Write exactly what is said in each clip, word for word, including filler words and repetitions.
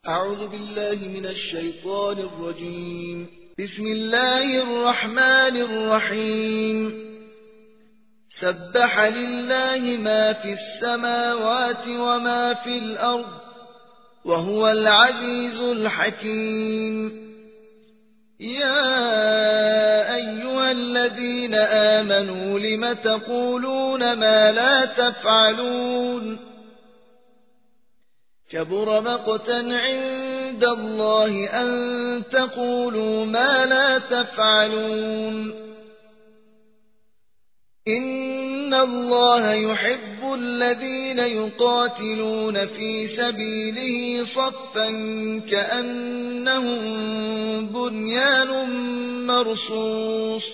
أعوذ بالله من الشيطان الرجيم. بسم الله الرحمن الرحيم. سبح لله ما في السماوات وما في الأرض وهو العزيز الحكيم. يا أيها الذين آمنوا لم تقولون ما لا تفعلون؟ كبر مقتا عند الله أن تقولوا ما لا تفعلون. إن الله يحب الذين يقاتلون في سبيله صفا كأنهم بنيان مرصوص.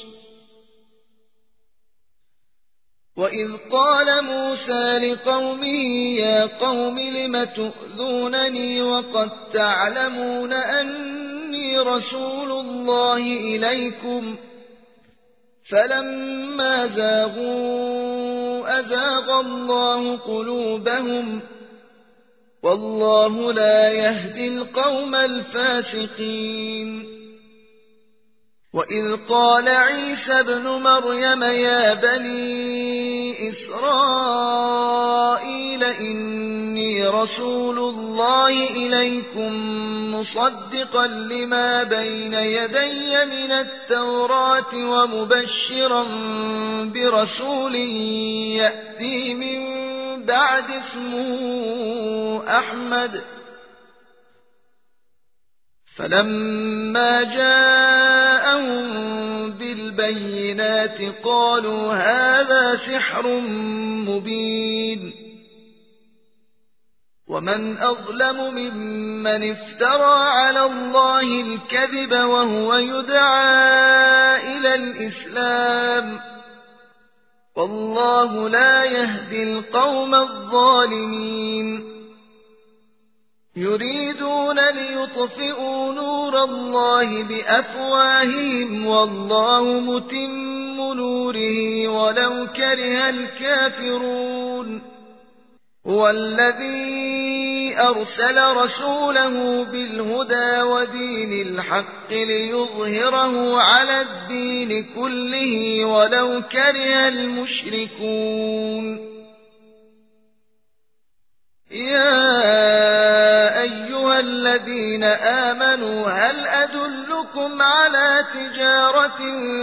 وإذ قال موسى لقومه يا قوم لم تؤذونني وقد تعلمون أني رسول الله إليكم فلما زاغوا أزاغ الله قلوبهم والله لا يهدي القوم الفاسقين. وإذ قال عيسى ابن مريم يا بني إسرائيل إني رسول الله إليكم مصدقا لما بين يدي من التوراة ومبشرا برسول يأتي من بعد اسمه أحمد. فلما جاءهم بالبينات قالوا هذا سحر مبين. ومن أظلم ممن افترى على الله الكذب وهو يدعى إلى الإسلام والله لا يهدي القوم الظالمين. يريدون ليطفئوا نور الله بأفواههم والله متم نوره ولو كره الكافرون. هو الذي أرسل رسوله بالهدى ودين الحق ليظهره على الدين كله ولو كره المشركون. يا أيها الذين آمنوا هل أدلكم على تجارة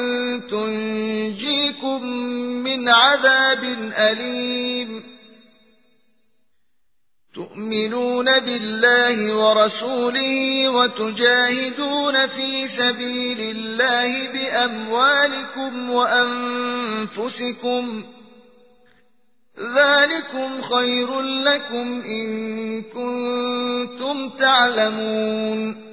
تنجيكم من عذاب أليم؟ تؤمنون بالله ورسوله وتجاهدون في سبيل الله بأموالكم وأنفسكم ذلكم خير لكم إن كنتم تعلمون.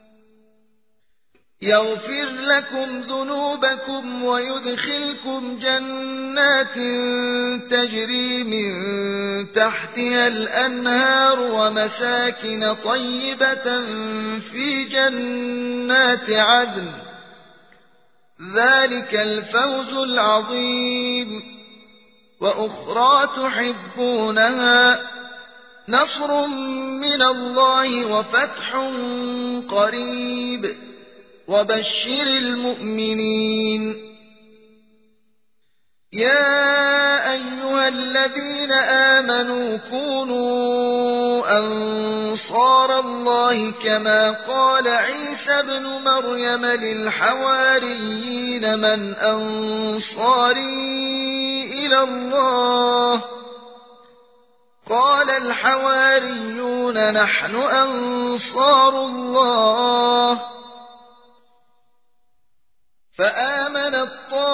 يغفر لكم ذنوبكم ويدخلكم جنات تجري من تحتها الأنهار ومساكن طيبة في جنات عدن ذلك الفوز العظيم. وأخرى تحبونها نصر من الله وفتح قريب وبشر المؤمنين. يا أيها الذين آمنوا كونوا أنصار الله كما قال عيسى ابن مريم للحواريين من أنصاري إلى الله قال الحواريون نحن أنصار الله. فآمنت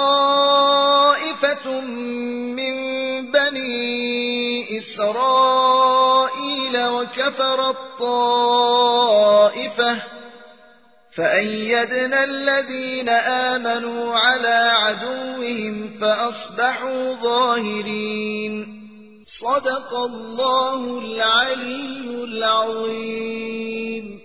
طائفة من بني إسرائيل وكفرت طائفة فأيدنا الذين آمنوا على عدوهم فأصبحوا ظاهرين. صدق الله العلي العظيم.